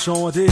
باش آماده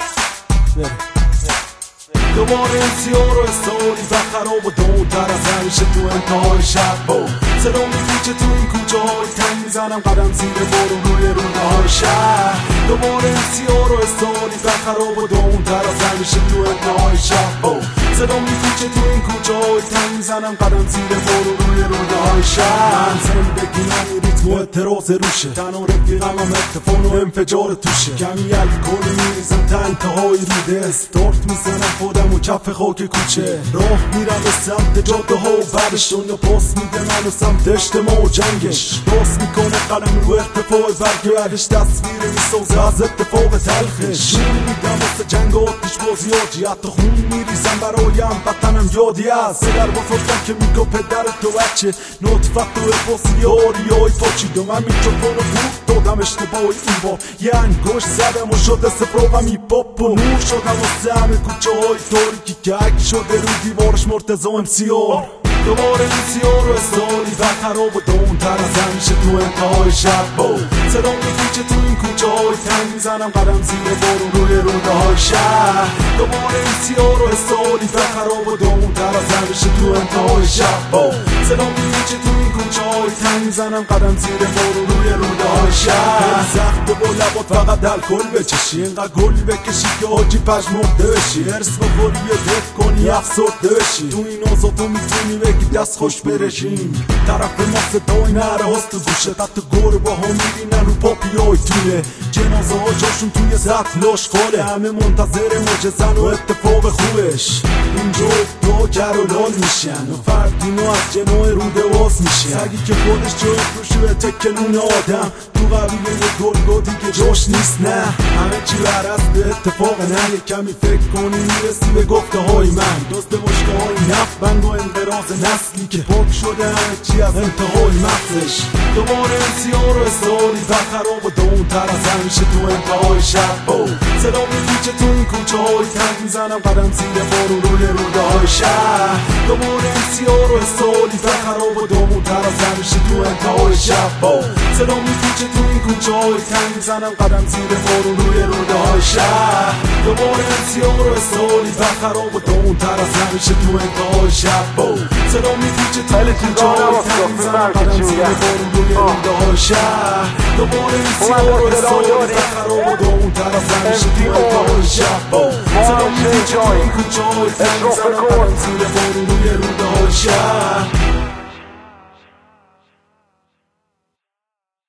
دوباره این سیاه رو استوری و خراب و دونتر از همیشه تو انتهای شب صدا میپیچه تو این کوچه های تنگ میزنم قدم زیر بارون روی رونه های شهر دوباره این سیاه رو استوری و خراب و دونتر از همیشه تو انتهای شب صدا میپیچه تو این کوچه های تنگ میزنم قدم زیر بارون روی رونه های شهر زندگی نمی ریتم و اعتراض روشه تنها رفیقم هم اتفاق و انفجار توشه کمی الکل میریزم تا انتهای روده استارت میزنم خودم و کف خاک کوچه راه میرم به سمت جاده ها و بعدش دنیا پاس میده منو سمت اجتماع و جنگش باز میکنه قلم رو ارتفاع برگردش تصویر میسازه از اتفاق تلخش شروع میدم واسه جنگ و آتیش بازیاجی حتی خون میریزم برایم وطنم یادی از پدر بزرگم که میگو پدر تو بچه نطفت تو افاسی آریای پاچید و من میکروفون رو بود دادم اشتباهی این بار یه انگوش زدم و شده سفراغم ایپاپ و نور شدم واسه همه کوچه های تاریکی که عکس شده رو دیوارش مرتضی امسیار دوباره این سیاه رو استوری و خراب و دونتر از همیشه تو انتهای شب صدا میپیچه تو این کوچه های تنگ میزنم قدم زیر بارون روی رونه های شهر دوباره این سیاه رو استوری و خراب و دونتر از همیشه تو انتهای شب صدا میپیچه تو این کوچه های تنگ میزنم قدم زیر بارون روی رونه های شهر سخته با لبات فقط الکل بچشی اینقدر گل بکشی که حاجی پژمرده بشی هرس بخوری یه دف کنی افسرده بشی تو این اوضاع تو میتونی بگی دست خوش برشیم طرف ما صدای نره هست تو گوشه حتی گور با ها میرینن رو پاپیای تونه جنازه ها جاشون توی سطح لاش خاله همه منتظر معجزن و اتفاق خوبش اینجا افتاگر و لال میشن و فردینو از جناه روده باز میشه سگی که خودش جای فروشه تکلون آدم تو قبیله یه گرگا دیگه جاش نیست نه همه چی برست به اتفاق نه یه کمی فکر کنی میرسی به گفته های من دست مشکه های نفت بند و انقراض نسلی که پاک شده همه چی از انتهای مغزش دوباره این سیاه رو استوری و خراب و دونتر از همیشه تو انتهای شب صدا میپیچه تو این کوچه های تنگ میزنم قدم زیر بارون روی روده های شهر دوباره این سیاه رو استوری و خراب و دونتر از همیشه تو انتهای شب صدا میپیچه تو این کوچه های تنگ میزنم قدم زیر بارون روی روده های شهر دوباره این سیاه رو استوری و خراب و دونتر از همیشه تو انتهای شب صدا میپیچه تو این کوچه های تنگ میزنم قدم زیر بارون روی روده های شهر دوباره این سیاه رو استوری و خراب و دونتر از همیشه تو انتهای شب صدا میپیچه تو این کوچه های تنگ میزنم قدم زیر بارون روی روده های شهر